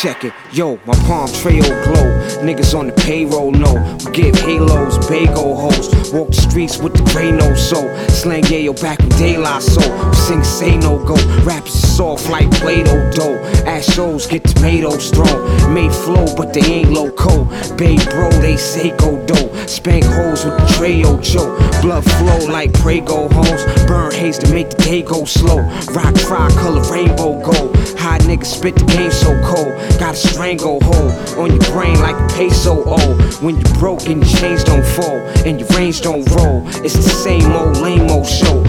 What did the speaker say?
check it, yo, my palm trail glow. Niggas on the payroll know we give halos, bago hoes. Walk the streets with the gray no soul. Slang yayo back in De La Soul. Sing say no go. Rappers is soft like Play-Doh dough. Ass shows get tomatoes thrown. Made flow but they ain't loco. Babe bro they say go dough. Spank hoes with the Trayo Joe. Blood flow like Prego hoes. Burn haze to make the day go slow. Rock tri-color rainbow gold. High niggas spit the game so cold. Got a stranglehold on your brain like a peso old. When you broke and your chains don't fall and your range don't roll, it's the same old lame old show.